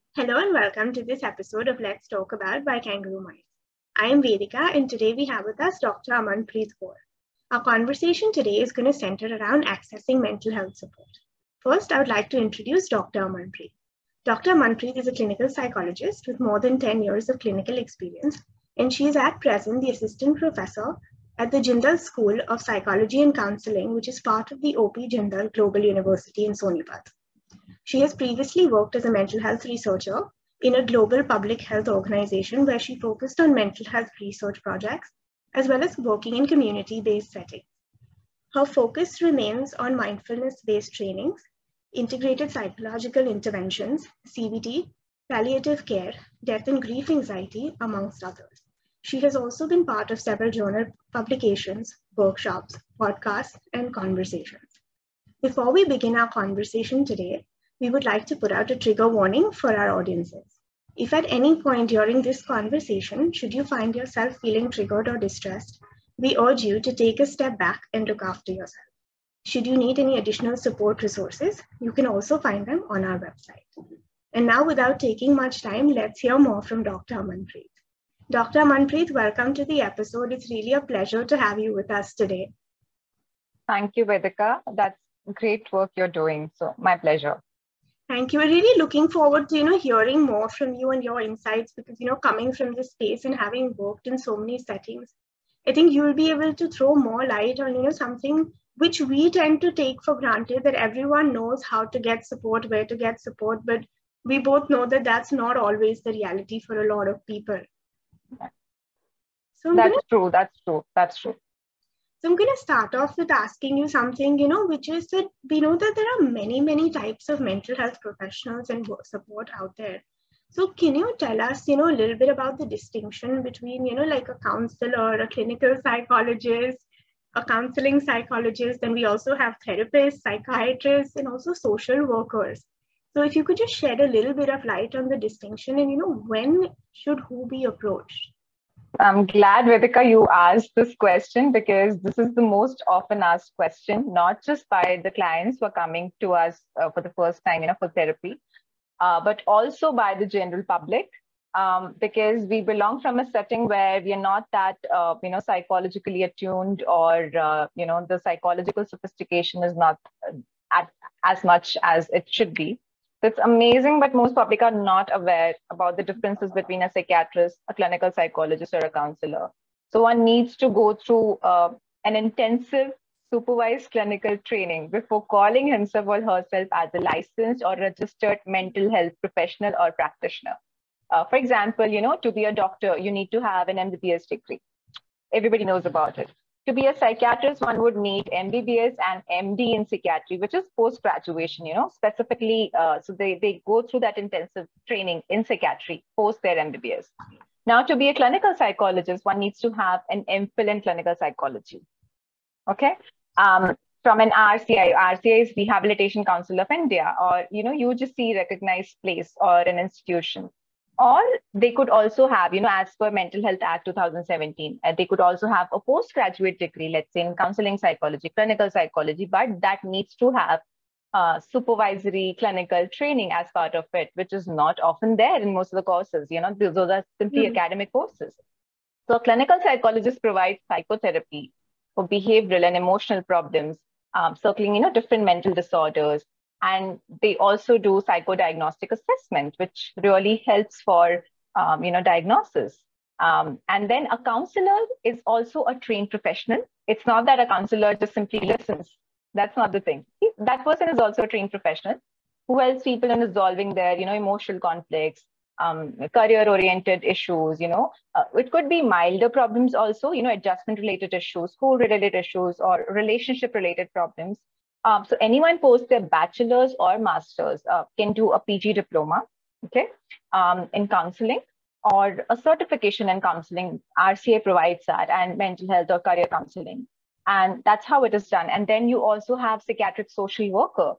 Hello and welcome to this episode of Let's Talk About by Kangaroo Minds. I am Vedika and today we have with us Dr. Amanpreet Kaur. Our conversation today is going to center around accessing mental health support. First, I would like to introduce Dr. Amanpreet. Dr. Amanpreet is a clinical psychologist with more than 10 years of clinical experience, and she is at present the assistant professor at the Jindal School of Psychology and Counseling, which is part of the OP Jindal Global University in Sonipat. She has previously worked as a mental health researcher in a global public health organization where she focused on mental health research projects, as well as working in community-based settings. Her focus remains on mindfulness-based trainings, integrated psychological interventions, CBT, palliative care, death and grief anxiety, amongst others. She has also been part of several journal publications, workshops, podcasts, and conversations. Before we begin our conversation today, we would like to put out a trigger warning for our audiences. If at any point during this conversation, should you find yourself feeling triggered or distressed, we urge you to take a step back and look after yourself. Should you need any additional support resources, you can also find them on our website. And now, without taking much time, let's hear more from Dr. Amanpreet. Dr. Amanpreet, welcome to the episode. It's really a pleasure to have you with us today. Thank you, Vedika. That's great work you're doing. So my pleasure. Thank you. We're really looking forward to, hearing more from you and your insights because, coming from this space and having worked in so many settings, I think you'll be able to throw more light on, something which we tend to take for granted, that everyone knows how to get support, where to get support, but we both know that that's not always the reality for a lot of people. So that's true. So I'm going to start off with asking you something, which is that we know that there are many, many types of mental health professionals and support out there. So can you tell us, a little bit about the distinction between, like a counselor, a clinical psychologist, a counseling psychologist, and we also have therapists, psychiatrists, and also social workers. So if you could just shed a little bit of light on the distinction and, when should who be approached? I'm glad, Vedika, you asked this question because this is the most often asked question, not just by the clients who are coming to us for the first time, for therapy, but also by the general public, because we belong from a setting where we are not that, psychologically attuned, or, the psychological sophistication is not at as much as it should be. It's amazing, but most public are not aware about the differences between a psychiatrist, a clinical psychologist, or a counselor. So one needs to go through an intensive supervised clinical training before calling himself or herself as a licensed or registered mental health professional or practitioner. For example, to be a doctor, you need to have an MBBS degree. Everybody knows about it. To be a psychiatrist, one would need MBBS and MD in psychiatry, which is post-graduation, specifically. So they go through that intensive training in psychiatry post their MBBS. Now, to be a clinical psychologist, one needs to have an MPhil in clinical psychology. Okay. From an RCI. RCI is Rehabilitation Council of India, or, UGC recognized place or an institution. Or they could also have, as per Mental Health Act 2017, they could also have a postgraduate degree, let's say in counseling psychology, clinical psychology, but that needs to have supervisory clinical training as part of it, which is not often there in most of the courses. Those are simply academic courses. So a clinical psychologist provides psychotherapy for behavioral and emotional problems, circling, different mental disorders. And they also do psychodiagnostic assessment, which really helps for, diagnosis. And then a counselor is also a trained professional. It's not that a counselor just simply listens. That's not the thing. That person is also a trained professional who helps people in resolving their, emotional conflicts, career-oriented issues. It could be milder problems also, adjustment-related issues, school-related issues, or relationship-related problems. So anyone post their bachelor's or master's can do a PG diploma, okay, in counseling, or a certification in counseling. RCA provides that, and mental health or career counseling. And that's how it is done. And then you also have psychiatric social worker.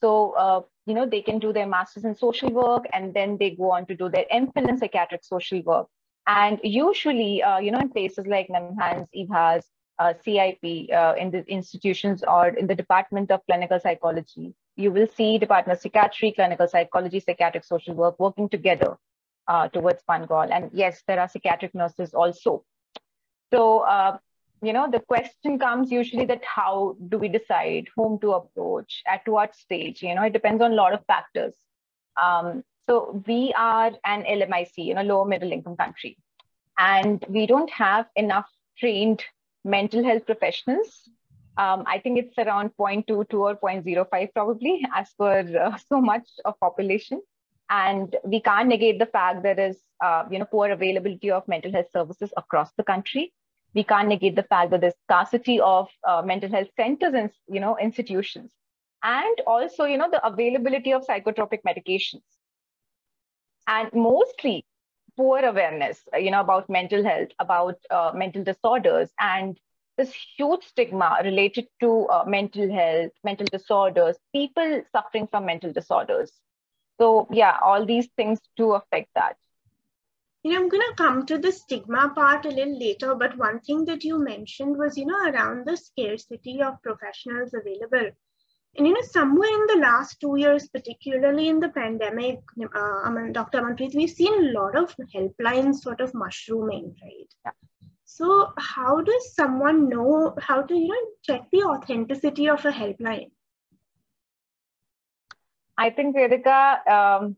So, they can do their master's in social work, and then they go on to do their MPhil in psychiatric social work. And usually, in places like NIMHANS, EBHAS, CIP, in the institutions or in the Department of Clinical Psychology, you will see Department of Psychiatry, Clinical Psychology, Psychiatric Social Work working together towards one goal. And yes, there are psychiatric nurses also. So, the question comes usually that how do we decide whom to approach, at what stage? It depends on a lot of factors. So we are an LMIC, lower middle income country, and we don't have enough trained mental health professionals. I think it's around 0.22 or 0.05 probably as per so much of population. And we can't negate the fact there is, poor availability of mental health services across the country. We can't negate the fact that there's scarcity of mental health centers and, institutions. And also, the availability of psychotropic medications. And mostly poor awareness, about mental health, about mental disorders, and this huge stigma related to mental health, mental disorders, people suffering from mental disorders. So yeah, all these things do affect that. I'm going to come to the stigma part a little later, but one thing that you mentioned was, around the scarcity of professionals available. And, somewhere in the last 2 years, particularly in the pandemic, Dr. Amanpreet, we've seen a lot of helplines sort of mushrooming, right? Yeah. So how does someone know how to, check the authenticity of a helpline? I think, Vedika,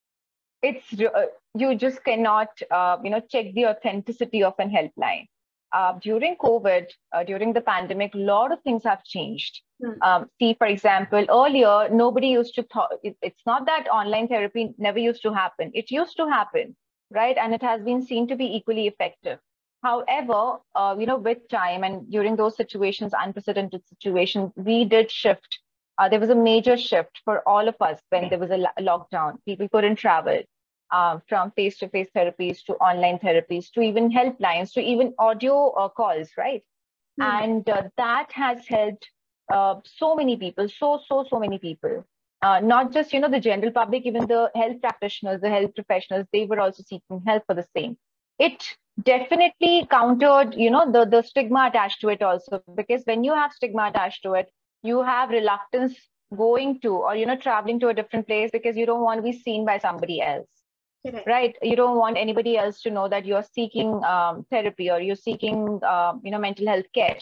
you just cannot, check the authenticity of an helpline. During COVID, during the pandemic, a lot of things have changed. See, for example, earlier, nobody used to it's not that online therapy never used to happen. It used to happen, right? And it has been seen to be equally effective. However, with time and during those situations, unprecedented situations, we did shift. There was a major shift for all of us when there was a lockdown. People couldn't travel. From face-to-face therapies to online therapies to even helplines to even audio calls, right? And that has helped so many people, so many people. Not just, the general public, even the health practitioners, the health professionals, they were also seeking help for the same. It definitely countered, the stigma attached to it also, because when you have stigma attached to it, you have reluctance going to or, traveling to a different place because you don't want to be seen by somebody else. Right. You don't want anybody else to know that you're seeking therapy or you're seeking, mental health care.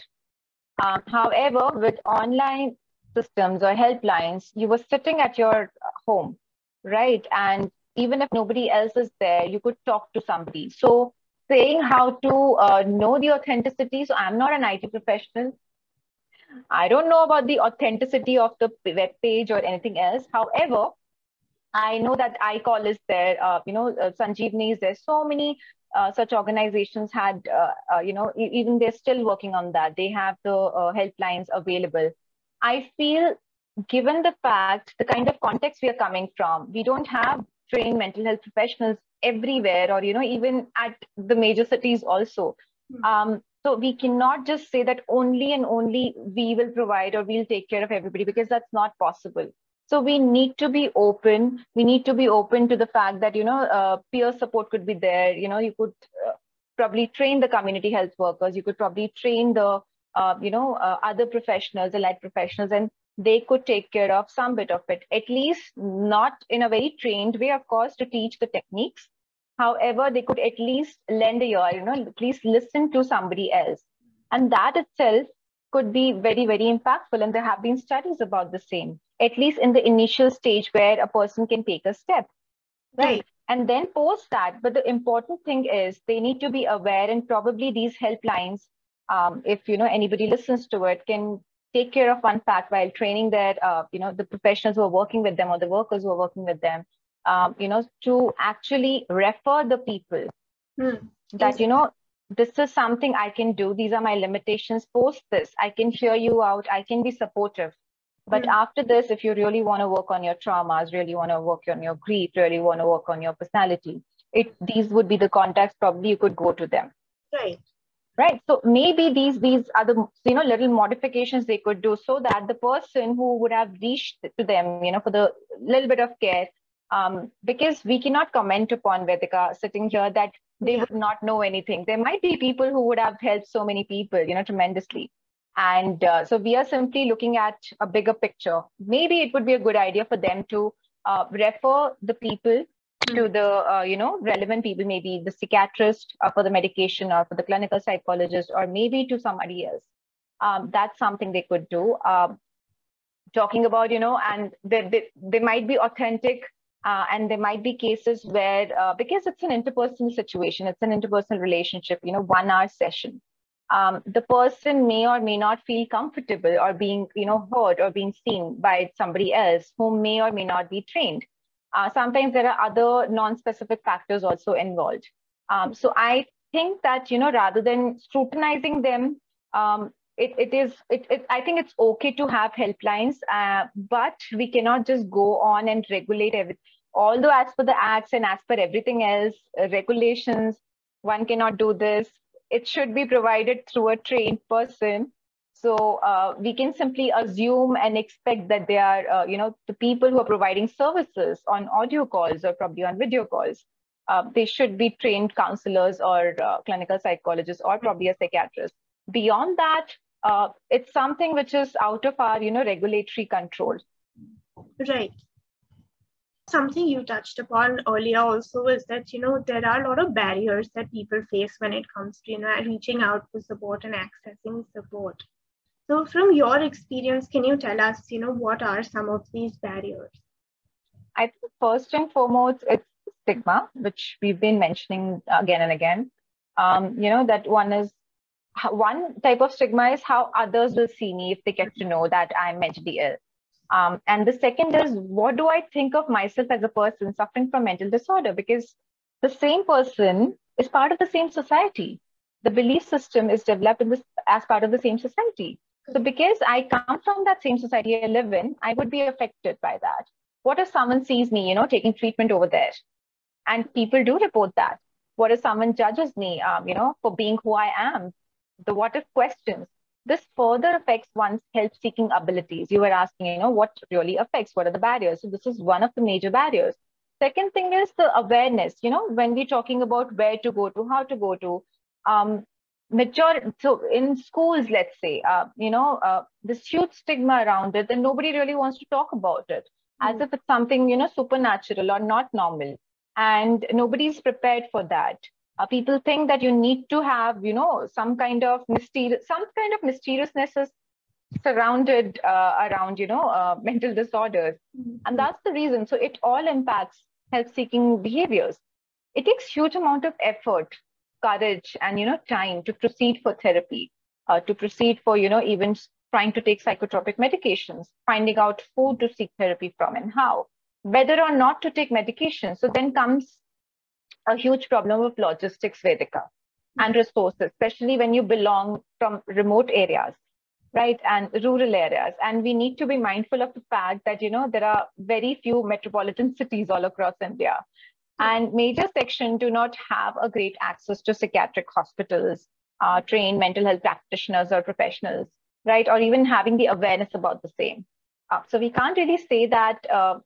However, with online systems or helplines, you were sitting at your home, right? And even if nobody else is there, you could talk to somebody. So saying how to know the authenticity. So I'm not an IT professional. I don't know about the authenticity of the web page or anything else. However, I know that iCall is there, Sanjeevani is there. So many such organizations had, even they're still working on that. They have the helplines available. I feel, given the fact, the kind of context we are coming from, we don't have trained mental health professionals everywhere or, even at the major cities also. So we cannot just say that only and only we will provide or we'll take care of everybody, because that's not possible. So we need to be open. We need to be open to the fact that, peer support could be there. You could probably train the community health workers. You could probably train the, other professionals, allied professionals, and they could take care of some bit of it, at least not in a very trained way, of course, to teach the techniques. However, they could at least lend a ear, at least listen to somebody else. And that itself could be very, very impactful. And there have been studies about the same, at least in the initial stage where a person can take a step. Right. And then post that. But the important thing is they need to be aware, and probably these helplines, if anybody listens to it, can take care of one fact while training their, the professionals who are working with them or the workers who are working with them, to actually refer the people that, this is something I can do. These are my limitations. Post this. I can hear you out. I can be supportive. But after this, if you really want to work on your traumas, really want to work on your grief, really want to work on your personality, these would be the contacts probably you could go to them. Right. So maybe these are the, little modifications they could do so that the person who would have reached to them, for the little bit of care, because we cannot comment upon, Vedika, sitting here, that they would not know anything. There might be people who would have helped so many people, tremendously. And so we are simply looking at a bigger picture. Maybe it would be a good idea for them to refer the people to the relevant people, maybe the psychiatrist for the medication, or for the clinical psychologist, or maybe to somebody else. That's something they could do. Talking about, and they might be authentic, and there might be cases where, because it's an interpersonal situation, it's an interpersonal relationship, 1 hour session. The person may or may not feel comfortable or being, heard or being seen by somebody else who may or may not be trained. Sometimes there are other non-specific factors also involved. So I think that, rather than scrutinizing them, I think it's okay to have helplines, but we cannot just go on and regulate everything. Although as per the acts and as per everything else, regulations, one cannot do this. It should be provided through a trained person. So we can simply assume and expect that they are, the people who are providing services on audio calls or probably on video calls, they should be trained counselors or clinical psychologists or probably a psychiatrist. Beyond that, it's something which is out of our, regulatory control. Right. Something you touched upon earlier also is that, there are a lot of barriers that people face when it comes to, reaching out for support and accessing support. So from your experience, can you tell us, what are some of these barriers? I think first and foremost, it's stigma, which we've been mentioning again and again. That one type of stigma is how others will see me if they get to know that I'm mentally ill. And the second is, what do I think of myself as a person suffering from mental disorder? Because the same person is part of the same society. The belief system is developed as part of the same society. So because I come from that same society I live in, I would be affected by that. What if someone sees me, taking treatment over there? And people do report that. What if someone judges me, for being who I am? The what if questions. This further affects one's help-seeking abilities. You were asking, what really affects? What are the barriers? So this is one of the major barriers. Second thing is the awareness. When we're talking about where to go to, how to go to, so in schools, let's say, this huge stigma around it, and nobody really wants to talk about it, as if it's something, supernatural or not normal. And nobody's prepared for that. People think that you need to have, some kind of mysteriousness is surrounded around, mental disorders. And that's the reason. So it all impacts health-seeking behaviors. It takes huge amount of effort, courage, and, time to proceed for therapy, to proceed for, even trying to take psychotropic medications, finding out who to seek therapy from and how, whether or not to take medication. So then comes a huge problem of logistics, Vedika, and resources, especially when you belong from remote areas, right, and rural areas. And we need to be mindful of the fact that, there are very few metropolitan cities all across India. And major sections do not have a great access to psychiatric hospitals, trained mental health practitioners or professionals, right, or even having the awareness about the same. So we can't really say that,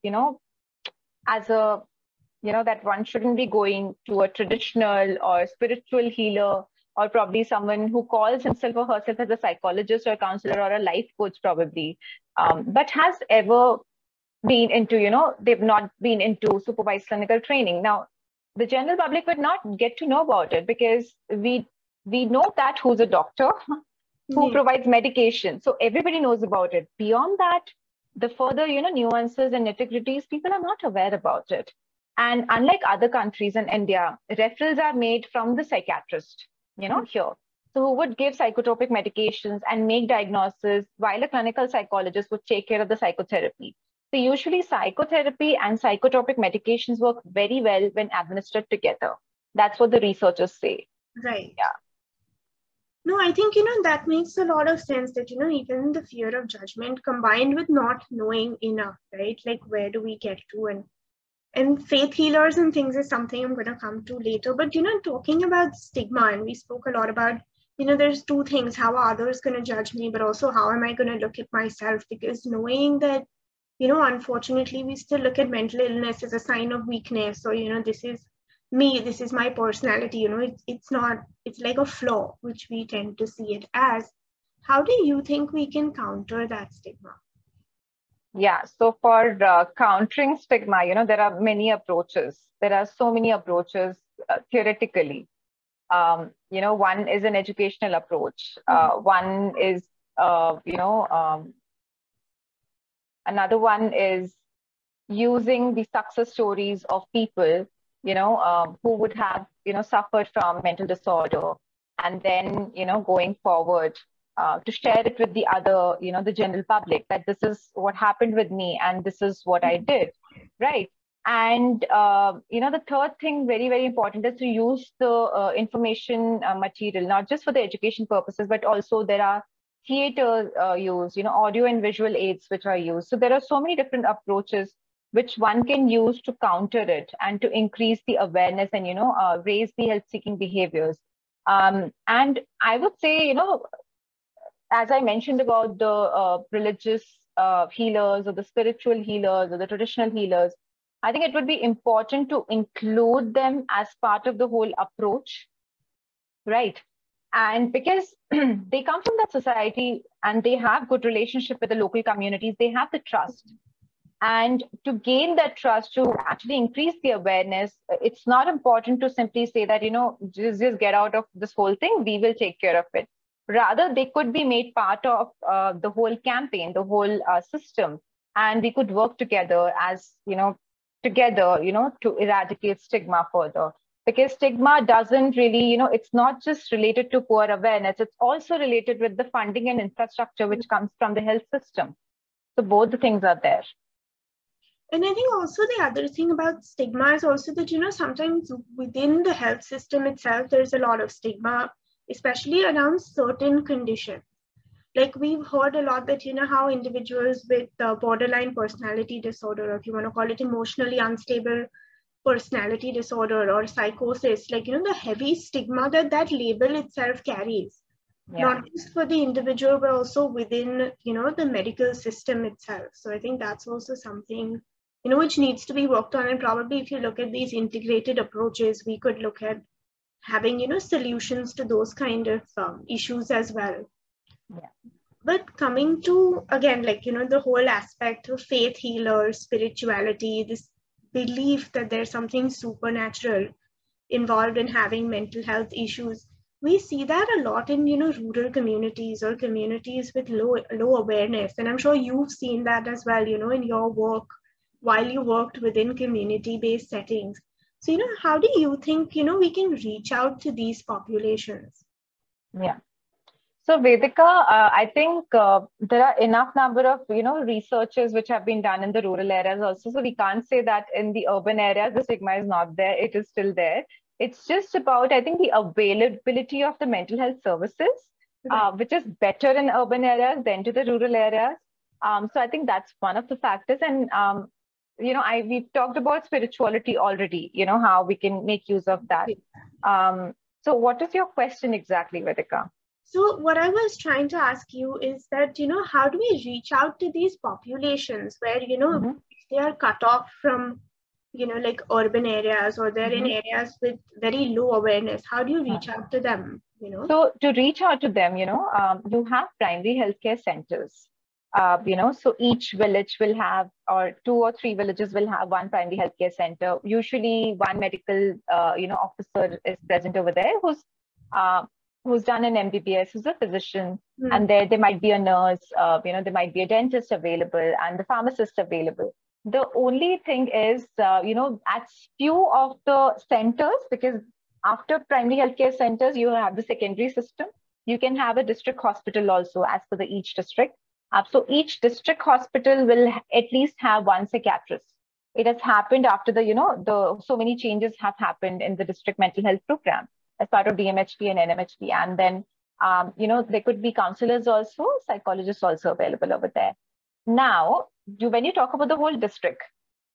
as a that one shouldn't be going to a traditional or spiritual healer, or probably someone who calls himself or herself as a psychologist or counselor or a life coach probably, but has ever been into, they've not been into supervised clinical training. Now, the general public would not get to know about it because we know that who's a doctor, who provides medication. So everybody knows about it. Beyond that, the further, nuances and nitty-gritties, people are not aware about it. And unlike other countries in India, referrals are made from the psychiatrist, here. So who would give psychotropic medications and make diagnosis, while a clinical psychologist would take care of the psychotherapy. So usually psychotherapy and psychotropic medications work very well when administered together. That's what the researchers say. Right. Yeah. No, I think, that makes a lot of sense that, even the fear of judgment combined with not knowing enough, right? Like, where do we get to? And faith healers and things is something I'm going to come to later. But, talking about stigma, and we spoke a lot about, there's two things: how are others going to judge me, but also how am I going to look at myself? Because knowing that, unfortunately, we still look at mental illness as a sign of weakness, or, this is me, this is my personality, it's like a flaw, which we tend to see it as. How do you think we can counter that stigma? Yeah, so for countering stigma, there are many approaches. There are so many approaches theoretically. One is an educational approach. One is, another one is using the success stories of people, who would have, suffered from mental disorder, and then, going forward, to share it with the other, the general public, that this is what happened with me and this is what I did, right? And, the third thing, very, very important, is to use the information material, not just for the education purposes, but also there are theater used, audio and visual aids which are used. So there are so many different approaches which one can use to counter it and to increase the awareness and, raise the health-seeking behaviors. And I would say, as I mentioned about the religious healers or the spiritual healers or the traditional healers, I think it would be important to include them as part of the whole approach, right? And because they come from that society and they have good relationship with the local communities, they have the trust. And to gain that trust, to actually increase the awareness, it's not important to simply say that, just get out of this whole thing, we will take care of it. Rather, they could be made part of the whole campaign, the whole system, and we could work together as, together, to eradicate stigma further. Because stigma doesn't really, it's not just related to poor awareness, it's also related with the funding and infrastructure which comes from the health system. So both the things are there. And I think also the other thing about stigma is also that, sometimes within the health system itself, there's a lot of stigma, especially around certain conditions. Like we've heard a lot that, how individuals with borderline personality disorder, or if you want to call it emotionally unstable personality disorder or psychosis, like, the heavy stigma that label itself carries. Yeah. Not just for the individual, but also within, the medical system itself. So I think that's also something, which needs to be worked on. And probably if you look at these integrated approaches, we could look at having, solutions to those kind of issues as well. Yeah. But coming to, again, like, the whole aspect of faith healers, spirituality, this belief that there's something supernatural involved in having mental health issues, we see that a lot in, rural communities or communities with low awareness. And I'm sure you've seen that as well, in your work while you worked within community-based settings. So, how do you think, we can reach out to these populations? Yeah. So Vedika, I think there are enough number of, researches which have been done in the rural areas also. So we can't say that in the urban areas, the stigma is not there. It is still there. It's just about, I think, the availability of the mental health services, which is better in urban areas than to the rural areas. So I think that's one of the factors. And, we've talked about spirituality already, how we can make use of that. So what is your question exactly, Vedika? So what I was trying to ask you is that, how do we reach out to these populations where, they are cut off from, like urban areas, or they're in areas with very low awareness? How do you reach out to them, So to reach out to them, you have primary healthcare centers. So each village will have, or 2 or 3 villages will have one primary healthcare center. Usually one medical, officer is present over there who's done an MBBS, who's a physician, and there might be a nurse, there might be a dentist available and the pharmacist available. The only thing is, at few of the centers, because after primary healthcare centers, you have the secondary system. You can have a district hospital also as per each district. So each district hospital will at least have one psychiatrist. It has happened after so many changes have happened in the district mental health program as part of DMHP and NMHP. And then, there could be counselors also, psychologists also available over there. Now, when you talk about the whole district,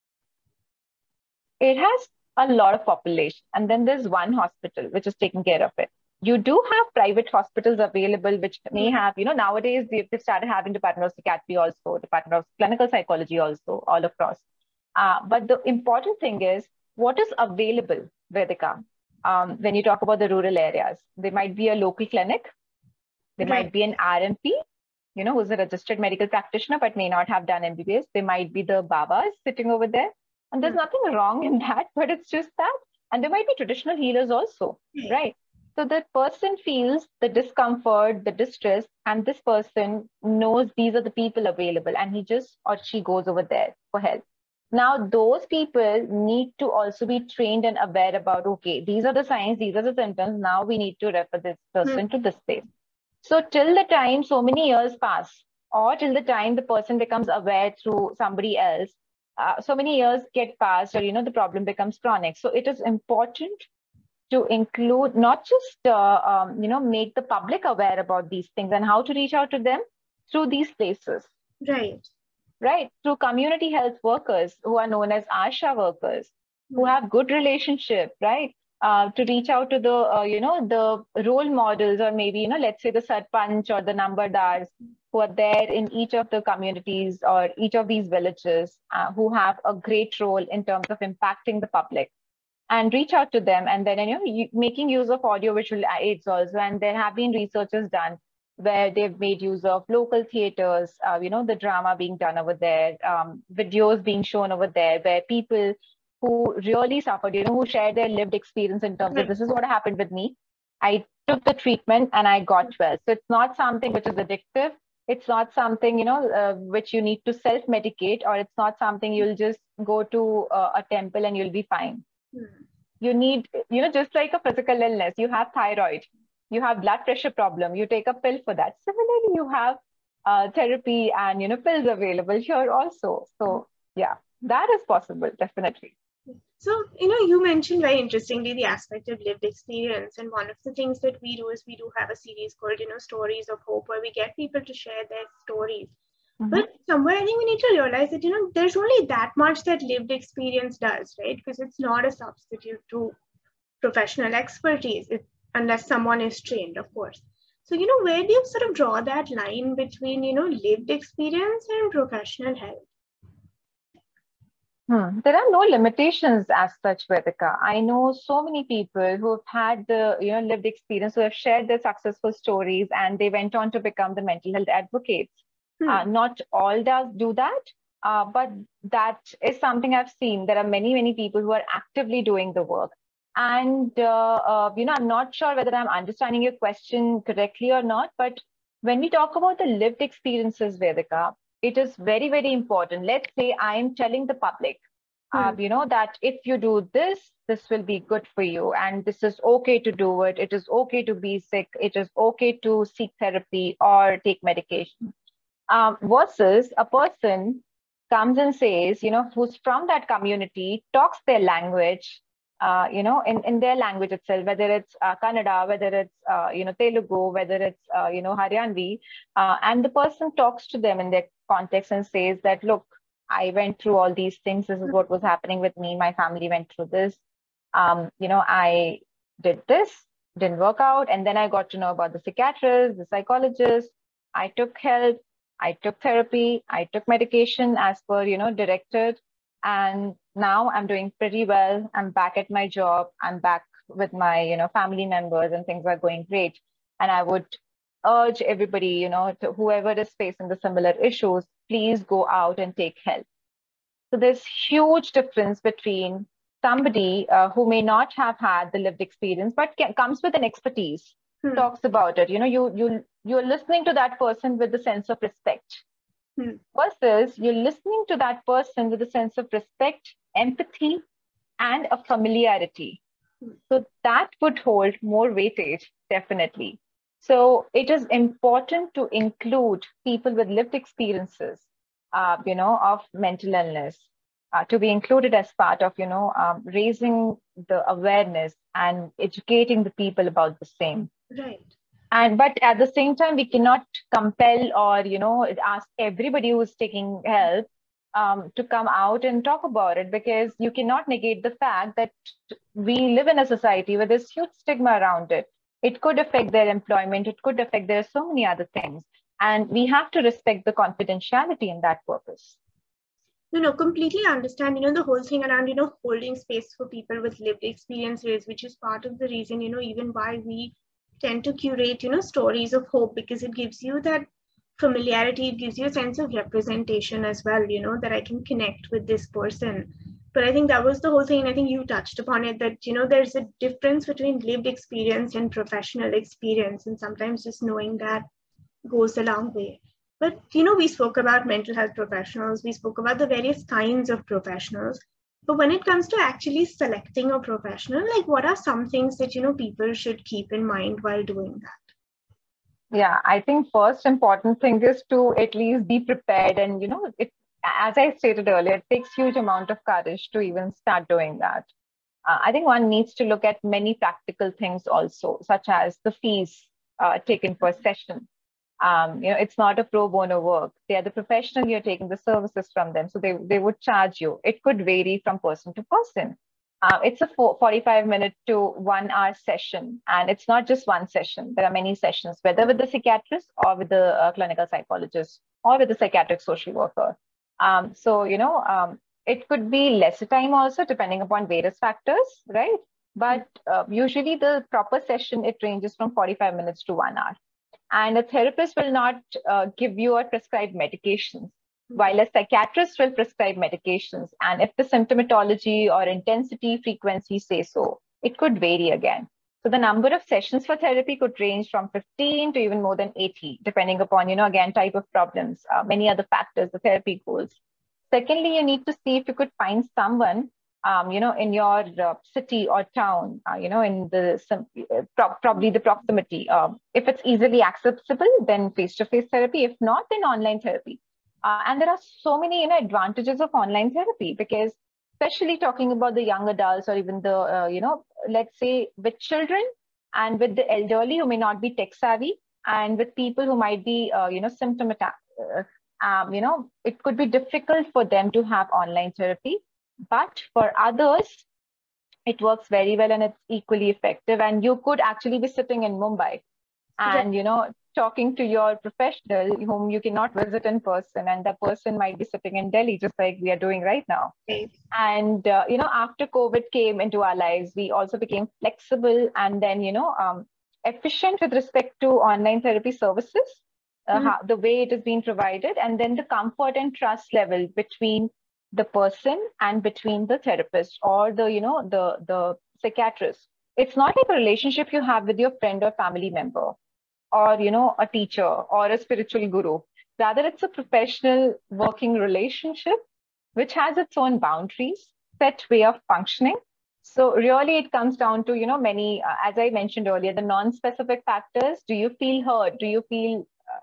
it has a lot of population. And then there's one hospital which is taking care of it. You do have private hospitals available, which may have, nowadays they've started having Department of Psychiatry also, Department of Clinical Psychology also, all across. But the important thing is what is available, Vedika. When you talk about the rural areas, there might be a local clinic, They might be an RMP, who's a registered medical practitioner, but may not have done MBBS. They might be the Babas sitting over there. And there's nothing wrong in that, but it's just that. And there might be traditional healers also, right? So the person feels the discomfort, the distress, and this person knows these are the people available, and he just or she goes over there for help. Now, those people need to also be trained and aware about, okay, these are the signs, these are the symptoms. Now we need to refer this person to this place. So till the time so many years pass, or till the time the person becomes aware through somebody else, so many years get passed, or, the problem becomes chronic. So it is important to include, not just, make the public aware about these things and how to reach out to them through these places. Right. Through community health workers who are known as ASHA workers, who have good relationship, right? To reach out to the role models, or maybe, let's say the sarpanch or the nambardars who are there in each of the communities or each of these villages, who have a great role in terms of impacting the public, and reach out to them. And then, making use of audiovisual aids also. And there have been researches done where they've made use of local theaters, the drama being done over there, videos being shown over there, where people who really suffered, who shared their lived experience in terms of, this is what happened with me. I took the treatment and I got well. So it's not something which is addictive. It's not something, which you need to self-medicate, or it's not something you'll just go to a temple and you'll be fine. You need, just like a physical illness, you have thyroid, you have blood pressure problem, you take a pill for that. Similarly, you have therapy and, pills available here also. So yeah, that is possible, definitely. So, you mentioned very interestingly the aspect of lived experience. And one of the things that we do is we do have a series called, Stories of Hope, where we get people to share their stories. But somewhere I think we need to realize that, there's only that much that lived experience does, right? Because it's not a substitute to professional expertise, unless someone is trained, of course. So, where do you sort of draw that line between, lived experience and professional help? There are no limitations as such, Vedika. I know so many people who have had the lived experience, who have shared their successful stories, and they went on to become the mental health advocates. Not all do that, but that is something I've seen. There are many, many people who are actively doing the work. And, I'm not sure whether I'm understanding your question correctly or not, but when we talk about the lived experiences, Vedika, it is very, very important. Let's say I am telling the public, that if you do this, this will be good for you. And this is okay to do it. It is okay to be sick. It is okay to seek therapy or take medication. Versus a person comes and says, who's from that community, talks their language, in their language itself, whether it's Kannada, whether it's, Telugu, whether it's, Haryanvi, and the person talks to them in their context and says that, look, I went through all these things. This is what was happening with me. My family went through this. I did this, didn't work out. And then I got to know about the psychiatrist, the psychologist. I took help. I took therapy. I took medication as per, directed. And now I'm doing pretty well. I'm back at my job. I'm back with my, family members, and things are going great. And I would urge everybody, to whoever is facing the similar issues, please go out and take help. So there's huge difference between somebody who may not have had the lived experience, but comes with an expertise, talks about it. You're listening to that person with a sense of respect. Versus you're listening to that person with a sense of respect, empathy, and a familiarity. So that would hold more weightage, definitely. So it is important to include people with lived experiences, of mental illness, to be included as part of, raising the awareness and educating the people about the same. Right. But at the same time, we cannot compel or, ask everybody who's taking help to come out and talk about it, because you cannot negate the fact that we live in a society where there's huge stigma around it. It could affect their employment. It could affect their so many other things. And we have to respect the confidentiality in that purpose. No, completely understand, the whole thing around, holding space for people with lived experiences, which is part of the reason, even why we tend to curate, stories of hope, because it gives you that familiarity, it gives you a sense of representation as well, that I can connect with this person. But I think that was the whole thing. And I think you touched upon it, that, there's a difference between lived experience and professional experience. And sometimes just knowing that goes a long way. But, we spoke about mental health professionals, we spoke about the various kinds of professionals. But when it comes to actually selecting a professional, like what are some things that, people should keep in mind while doing that? Yeah, I think first important thing is to at least be prepared. And, as I stated earlier, it takes huge amount of courage to even start doing that. I think one needs to look at many practical things also, such as the fees taken per session. It's not a pro bono work. They are the professional, you're taking the services from them. So they would charge you. It could vary from person to person. It's a 45-minute to 1 hour session. And it's not just one session. There are many sessions, whether with the psychiatrist or with the clinical psychologist or with the psychiatric social worker. It could be lesser time also, depending upon various factors, right? But usually the proper session, it ranges from 45 minutes to 1 hour. And a therapist will not give you or prescribe medications, while a psychiatrist will prescribe medications. And if the symptomatology or intensity, frequency say so, it could vary again. So the number of sessions for therapy could range from 15 to even more than 80, depending upon, again, type of problems, many other factors, the therapy goals. Secondly, you need to see if you could find someone in your city or town, in probably the proximity. If it's easily accessible, then face-to-face therapy. If not, then online therapy. And there are so many, advantages of online therapy, because especially talking about the young adults, or even the, let's say with children and with the elderly who may not be tech savvy, and with people who might be, symptomatic, it could be difficult for them to have online therapy. But for others, it works very well and it's equally effective. And you could actually be sitting in Mumbai and, talking to your professional whom you cannot visit in person. And that person might be sitting in Delhi, just like we are doing right now. Right. And, after COVID came into our lives, we also became flexible and then, efficient with respect to online therapy services, the way it is being provided, and then the comfort and trust level between the person and between the therapist or the psychiatrist. It's not like a relationship you have with your friend or family member, or a teacher or a spiritual guru. Rather, it's a professional working relationship which has its own boundaries, set way of functioning. So really it comes down to many, as I mentioned earlier, the non-specific factors. Do you feel heard? Do you feel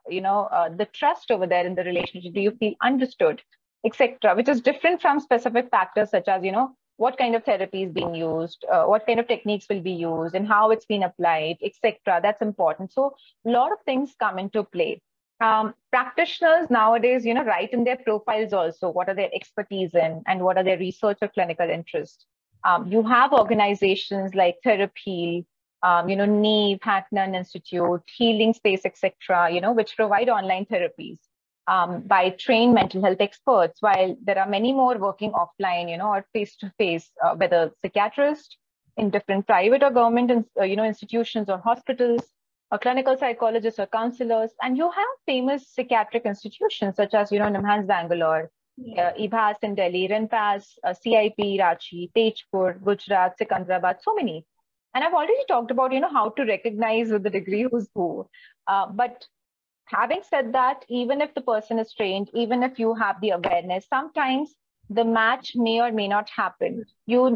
the trust over there in the relationship? Do you feel understood, etc., which is different from specific factors such as, what kind of therapy is being used, what kind of techniques will be used, and how it's been applied, etc. That's important. So a lot of things come into play. Practitioners nowadays, write in their profiles also what are their expertise in and what are their research or clinical interests. You have organizations like Therapy, Neve, Hackman Institute, Healing Space, etc., which provide online therapies by trained mental health experts, while there are many more working offline, or face-to-face, whether psychiatrists in different private or government, institutions or hospitals, or clinical psychologists or counselors. And you have famous psychiatric institutions such as, NIMHANS Bangalore, IBHAS in Delhi, RENPAS, CIP, Ranchi, Tejpur, Gujarat, Secunderabad, so many. And I've already talked about, how to recognize with the degree who's who. But having said that, even if the person is trained, even if you have the awareness, sometimes the match may or may not happen.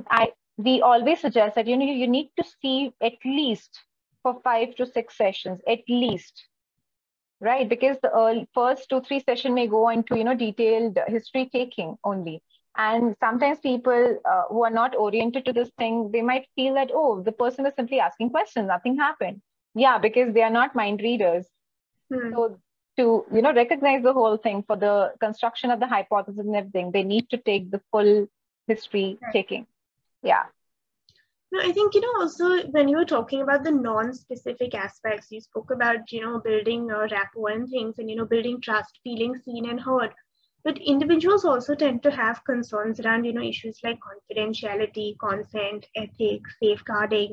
We always suggest that, you need to see at least for 5 to 6 sessions, at least, right? Because the first 2-3 sessions may go into, detailed history taking only. And sometimes people who are not oriented to this thing, they might feel that, oh, the person is simply asking questions, nothing happened. Yeah, because they are not mind readers. So to, recognize the whole thing for the construction of the hypothesis and everything, they need to take the full history taking. Yeah. No, I think, also when you were talking about the non-specific aspects, you spoke about, building rapport and things and, building trust, feeling seen and heard. But individuals also tend to have concerns around, issues like confidentiality, consent, ethics, safeguarding.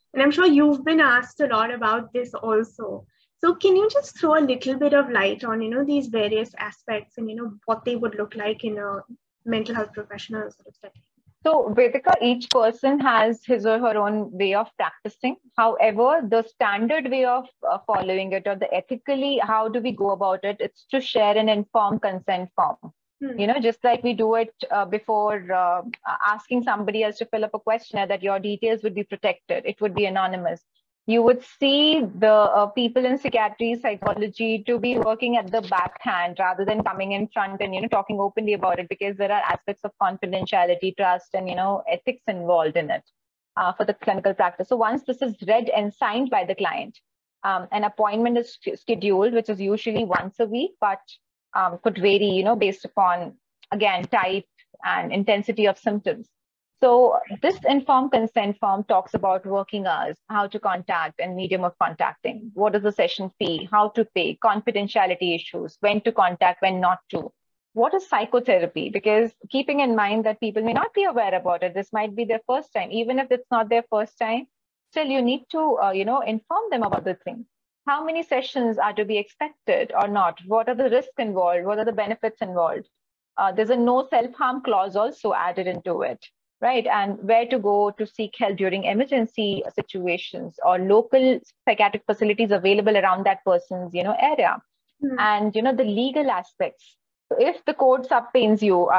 And I'm sure you've been asked a lot about this also. So can you just throw a little bit of light on, these various aspects and, what they would look like in a mental health professional sort of setting? So, Vedika, each person has his or her own way of practicing. However, the standard way of following it, or the ethically, how do we go about it? It's to share an informed consent form. Just like we do it before asking somebody else to fill up a questionnaire, that your details would be protected. It would be anonymous. You would see the people in psychiatry, psychology to be working at the backhand rather than coming in front and, talking openly about it, because there are aspects of confidentiality, trust, and, ethics involved in it for the clinical practice. So once this is read and signed by the client, an appointment is scheduled, which is usually once a week, but could vary, based upon, again, type and intensity of symptoms. So this informed consent form talks about working hours, how to contact and medium of contacting, what is the session fee, how to pay, confidentiality issues, when to contact, when not to. What is psychotherapy? Because keeping in mind that people may not be aware about it, this might be their first time. Even if it's not their first time, still you need to, inform them about the thing. How many sessions are to be expected or not? What are the risks involved? What are the benefits involved? There's a no self-harm clause also added into it. Right, and where to go to seek help during emergency situations, or local psychiatric facilities available around that person's, area, and the legal aspects. So if the court subpoenas you,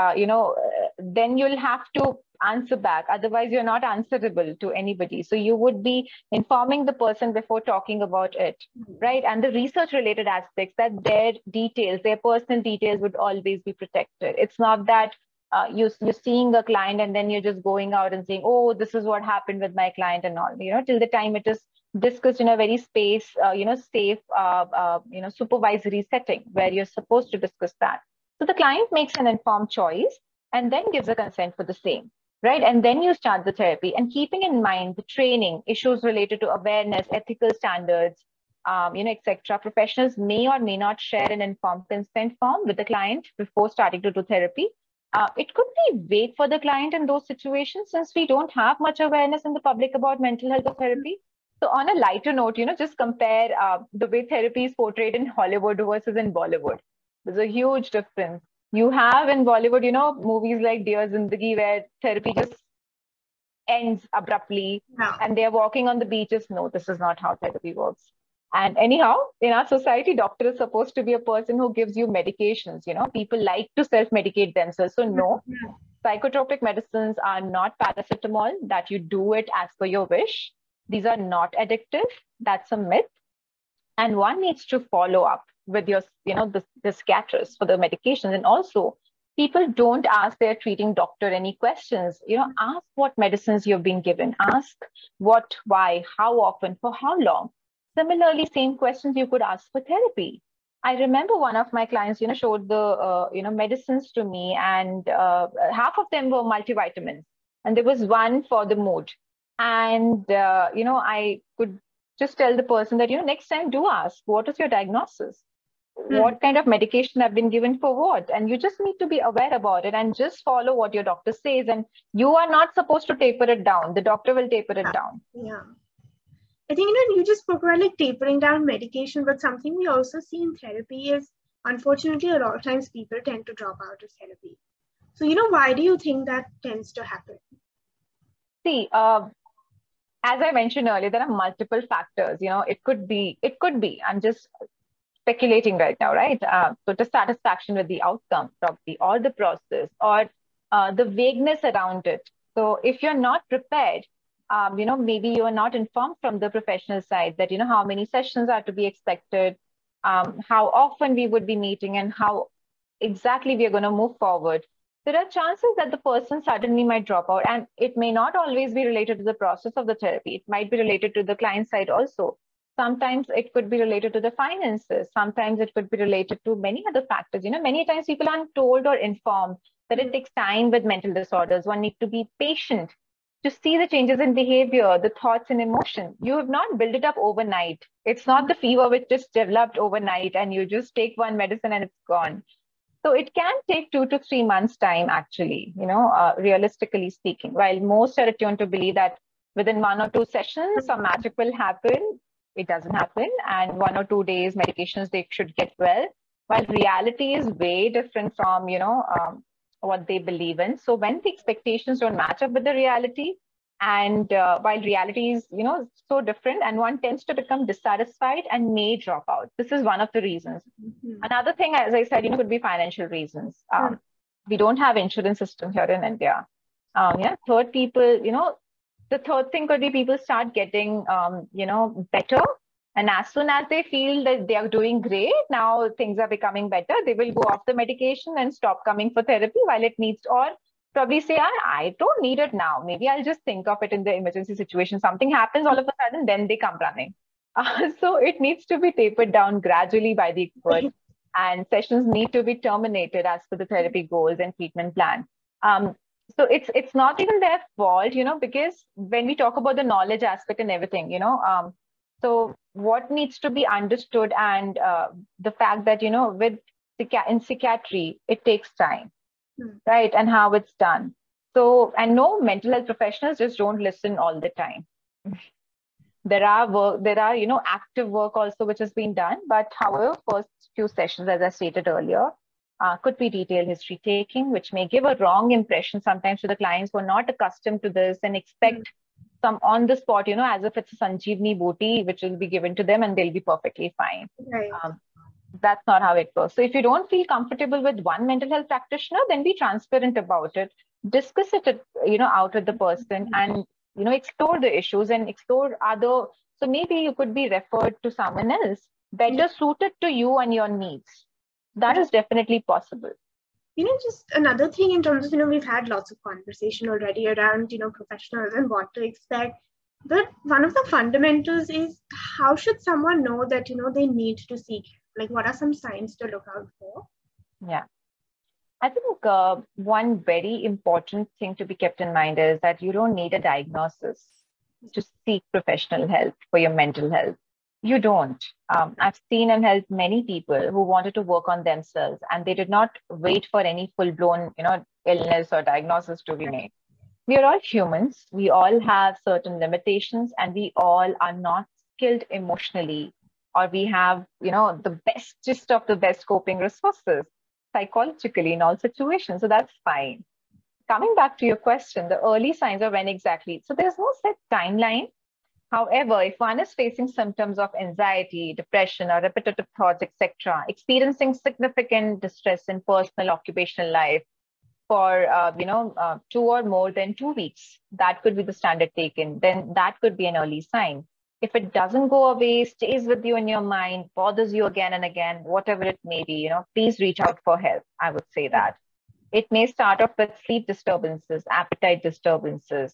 then you'll have to answer back. Otherwise, you're not answerable to anybody. So you would be informing the person before talking about it, right? And the research-related aspects, that their details, their personal details, would always be protected. It's not that you're seeing a client and then you're just going out and saying, oh, this is what happened with my client and all, till the time it is discussed in a very safe, supervisory setting where you're supposed to discuss that. So the client makes an informed choice and then gives a consent for the same, right? And then you start the therapy, and keeping in mind the training, issues related to awareness, ethical standards, etc. Professionals may or may not share an informed consent form with the client before starting to do therapy. It could be vague for the client in those situations, since we don't have much awareness in the public about mental health or therapy. So on a lighter note, just compare the way therapy is portrayed in Hollywood versus in Bollywood. There's a huge difference. You have in Bollywood, movies like Dear Zindagi, where therapy just ends abruptly and they're walking on the beaches. No, this is not how therapy works. And anyhow, in our society, doctor is supposed to be a person who gives you medications. People like to self-medicate themselves. So no, psychotropic medicines are not paracetamol, that you do it as per your wish. These are not addictive. That's a myth. And one needs to follow up with your, the psychiatrist for the medications. And also, people don't ask their treating doctor any questions. Ask what medicines you've been given. Ask what, why, how often, for how long. Similarly, same questions you could ask for therapy. I remember one of my clients, showed the, medicines to me, and half of them were multivitamins. And there was one for the mood. And, I could just tell the person that, next time do ask, what is your diagnosis? What kind of medication have been given for what? And you just need to be aware about it and just follow what your doctor says. And you are not supposed to taper it down. The doctor will taper it down. Yeah. I think, you just spoke about like tapering down medication, but something we also see in therapy is, unfortunately, a lot of times people tend to drop out of therapy. So, why do you think that tends to happen? See, as I mentioned earlier, there are multiple factors. It could be, I'm just speculating right now, right? So dissatisfaction with the outcome, probably, or the process, or the vagueness around it. So if you're not prepared, maybe you are not informed from the professional side that, how many sessions are to be expected, how often we would be meeting, and how exactly we are going to move forward. There are chances that the person suddenly might drop out, and it may not always be related to the process of the therapy. It might be related to the client side also. Sometimes it could be related to the finances. Sometimes it could be related to many other factors. Many times people aren't told or informed that it takes time with mental disorders. One needs to be patient to see the changes in behavior, the thoughts and emotion. You have not built it up overnight. It's not the fever which just developed overnight and you just take one medicine and it's gone. So it can take 2 to 3 months time, actually, realistically speaking, while most are attuned to believe that within 1 or 2 sessions, some magic will happen. It doesn't happen. And 1 or 2 days, medications, they should get well. While reality is way different from, what they believe in. So when the expectations don't match up with the reality, and while reality is, so different, and one tends to become dissatisfied and may drop out. This is one of the reasons. Another thing, as I said, could be financial reasons. We don't have insurance system here in India. Third, the third thing could be people start getting, better. And as soon as they feel that they are doing great, now things are becoming better, they will go off the medication and stop coming for therapy while it needs, or probably say, I don't need it now. Maybe I'll just think of it in the emergency situation. Something happens all of a sudden, then they come running. So it needs to be tapered down gradually by the expert, and sessions need to be terminated as per the therapy goals and treatment plan. So it's not even their fault, because when we talk about the knowledge aspect and everything, so what needs to be understood, and the fact that, in psychiatry, it takes time, right? And how it's done. So, and no, mental health professionals just don't listen all the time. There are active work also which has been done. But however, first few sessions, as I stated earlier, could be detailed history taking, which may give a wrong impression sometimes to the clients who are not accustomed to this and expect some on the spot, as if it's a Sanjeevani booty, which will be given to them and they'll be perfectly fine. Right. That's not how it goes. So if you don't feel comfortable with one mental health practitioner, then be transparent about it. Discuss it, out with the person, and, explore the issues and explore other. So maybe you could be referred to someone else better suited to you and your needs. That is definitely possible. Just another thing in terms of, we've had lots of conversation already around, professionals and what to expect. But one of the fundamentals is, how should someone know that, they need to seek? Like, what are some signs to look out for? Yeah. I think one very important thing to be kept in mind is that you don't need a diagnosis to seek professional help for your mental health. You don't. I've seen and helped many people who wanted to work on themselves, and they did not wait for any full-blown, illness or diagnosis to be made. We are all humans. We all have certain limitations, and we all are not skilled emotionally, or we have, the bestest of the best coping resources psychologically in all situations. So that's fine. Coming back to your question, the early signs are when exactly. So there's no set timeline. However, if one is facing symptoms of anxiety, depression, or repetitive thoughts, etc., experiencing significant distress in personal occupational life for 2 or more than 2 weeks, that could be the standard taken. Then that could be an early sign. If it doesn't go away, stays with you in your mind, bothers you again and again, whatever it may be, please reach out for help. I would say that. It may start off with sleep disturbances, appetite disturbances,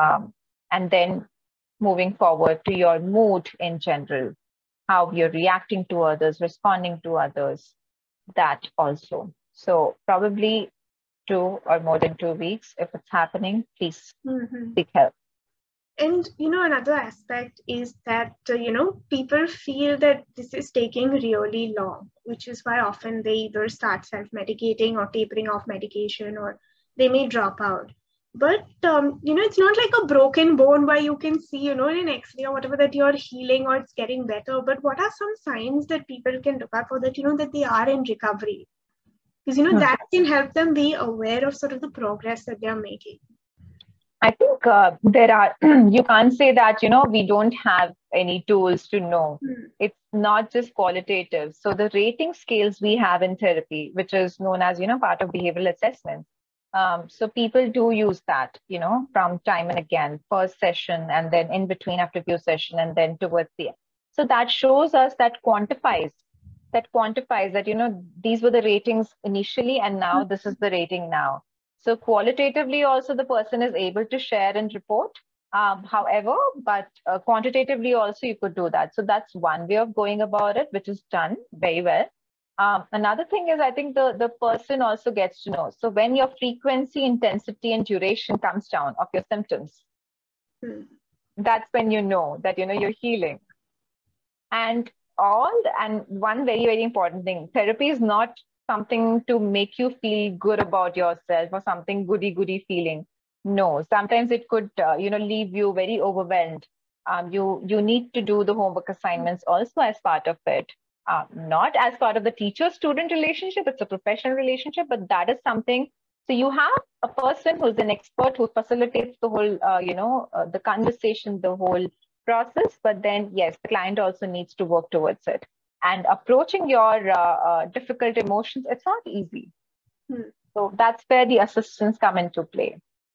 and then moving forward to your mood in general, how you're reacting to others, responding to others, that also. So probably 2 or more than 2 weeks, if it's happening, please seek help. And, another aspect is that, people feel that this is taking really long, which is why often they either start self-medicating or tapering off medication, or they may drop out. But, it's not like a broken bone where you can see, in an X-ray or whatever that you're healing or it's getting better. But what are some signs that people can look out for that, that they are in recovery? Because, that can help them be aware of sort of the progress that they're making. I think there are, you can't say that, we don't have any tools to know. It's not just qualitative. So the rating scales we have in therapy, which is known as, part of behavioral assessment. So people do use that, from time and again, first session, and then in between after few session, and then towards the end. So that shows us, that quantifies that, these were the ratings initially, and now this is the rating now. So qualitatively also the person is able to share and report. However, but quantitatively also you could do that. So that's one way of going about it, which is done very well. Another thing is, I think the person also gets to know. So when your frequency, intensity, and duration comes down of your symptoms, that's when you know that, you're healing. And one very, very important thing, therapy is not something to make you feel good about yourself or something goody feeling. No, sometimes it could, leave you very overwhelmed. You need to do the homework assignments also as part of it. Not as part of the teacher-student relationship, it's a professional relationship, but that is something. So you have a person who's an expert who facilitates the whole, the conversation, the whole process. But then, yes, the client also needs to work towards it. And approaching your difficult emotions, it's not easy. So that's where the assistants come into play.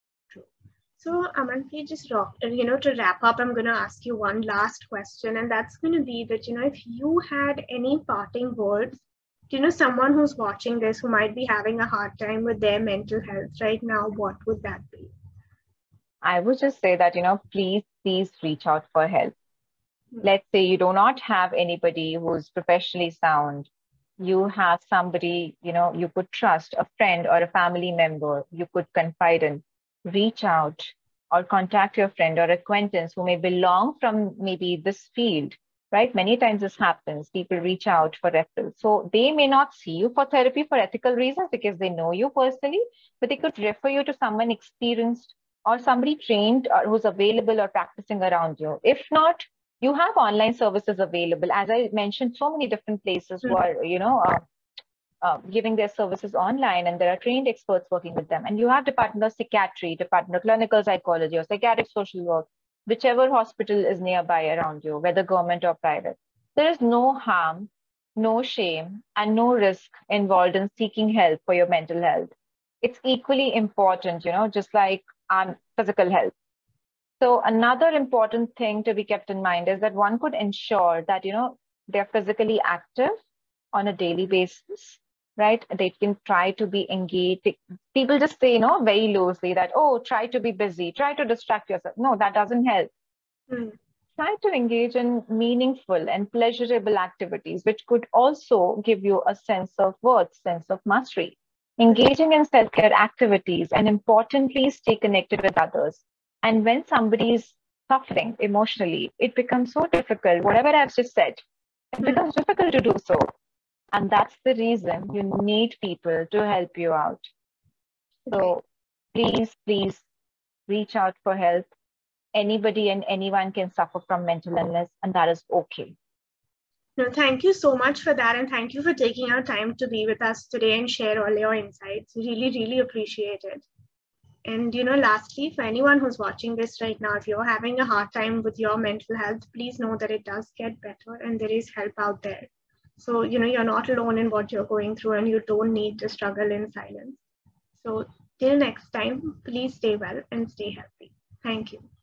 So Aman, just to wrap up, I'm going to ask you one last question, and that's going to be that, if you had any parting words, someone who's watching this who might be having a hard time with their mental health right now, what would that be? I would just say that, please reach out for help. Let's say you do not have anybody who's professionally sound. You have somebody, you could trust, a friend or a family member you could confide in. Reach out or contact your friend or acquaintance who may belong from maybe this field, right? Many times this happens. People reach out for referrals. So they may not see you for therapy for ethical reasons because they know you personally, but they could refer you to someone experienced or somebody trained or who's available or practicing around you. If not, you have online services available. As I mentioned, so many different places who are, giving their services online, and there are trained experts working with them. And you have Department of Psychiatry, Department of Clinical Psychology, or Psychiatric Social Work, whichever hospital is nearby around you, whether government or private. There is no harm, no shame, and no risk involved in seeking help for your mental health. It's equally important, just like physical health. So another important thing to be kept in mind is that one could ensure that, they're physically active on a daily basis, right? They can try to be engaged. People just say, very loosely that, oh, try to be busy, try to distract yourself. No, that doesn't help. Try to engage in meaningful and pleasurable activities, which could also give you a sense of worth, sense of mastery. Engaging in self-care activities, and importantly, stay connected with others. And when somebody is suffering emotionally, it becomes so difficult, whatever I've just said, it becomes difficult to do so. And that's the reason you need people to help you out. So please reach out for help. Anybody and anyone can suffer from mental illness, and that is okay. No, thank you so much for that. And thank you for taking our time to be with us today and share all your insights. Really, really appreciate it. And, lastly, for anyone who's watching this right now, if you're having a hard time with your mental health, please know that it does get better and there is help out there. So, you're not alone in what you're going through, and you don't need to struggle in silence. So till next time, please stay well and stay healthy. Thank you.